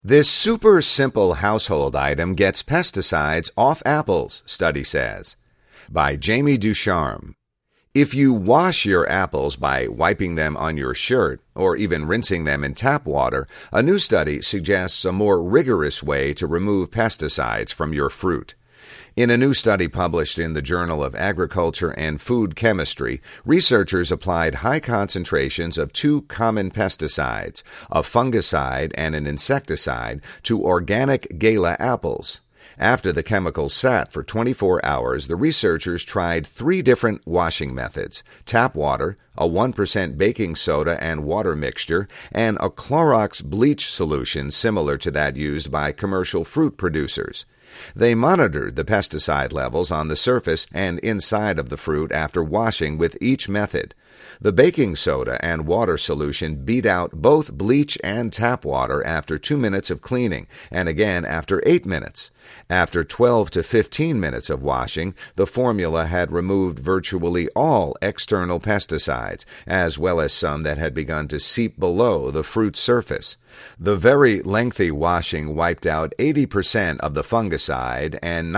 This super simple household item gets pesticides off apples, study says. By Jamie Ducharme. If you wash your apples by wiping them on your shirt or even rinsing them in tap water, a new study suggests a more rigorous way to remove pesticides from your fruit. In a new study published in the Journal of Agriculture and Food Chemistry, researchers applied high concentrations of two common pesticides, a fungicide and an insecticide, to organic Gala apples. After the chemicals sat for 24 hours, the researchers tried three different washing methods: tap water, a 1% baking soda and water mixture, and a Clorox bleach solution similar to that used by commercial fruit producers. They monitored the pesticide levels on the surface and inside of the fruit after washing with each method. The baking soda and water solution beat out both bleach and tap water after 2 minutes of cleaning, and again after 8 minutes. After 12 to 15 minutes of washing, the formula had removed virtually all external pesticides, as well as some that had begun to seep below the fruit's surface. The very lengthy washing wiped out 80% of the fungicide and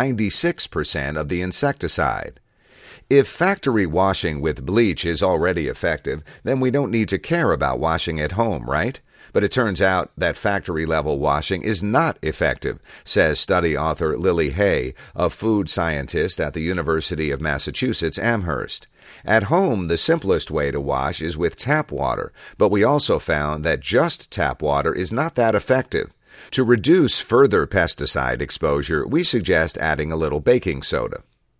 96% of the insecticide. If factory washing with bleach is already effective, then we don't need to care about washing at home, right? But it turns out that factory-level washing is not effective, says study author Lily Hay, a food scientist at the University of Massachusetts Amherst. At home, the simplest way to wash is with tap water, but we also found that just tap water is not that effective. To reduce further pesticide exposure, we suggest adding a little baking soda.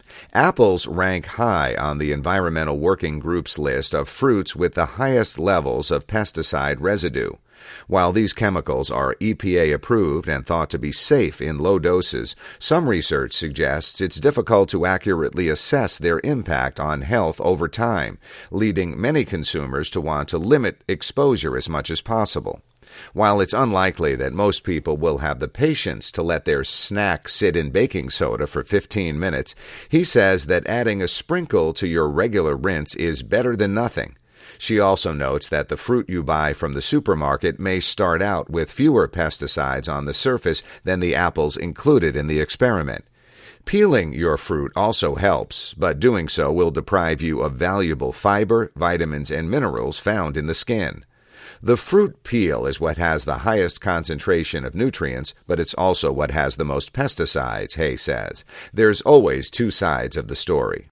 Apples rank high on the Environmental Working Group's list of fruits with the highest levels of pesticide residue. While these chemicals are EPA approved and thought to be safe in low doses, some research suggests it's difficult to accurately assess their impact on health over time, leading many consumers to want to limit exposure as much as possible. While it's unlikely that most people will have the patience to let their snack sit in baking soda for 15 minutes, he says that adding a sprinkle to your regular rinse is better than nothing. She also notes that the fruit you buy from the supermarket may start out with fewer pesticides on the surface than the apples included in the experiment. Peeling your fruit also helps, but doing so will deprive you of valuable fiber, vitamins, and minerals found in the skin. The fruit peel is what has the highest concentration of nutrients, but it's also what has the most pesticides, Hay says. There's always two sides of the story.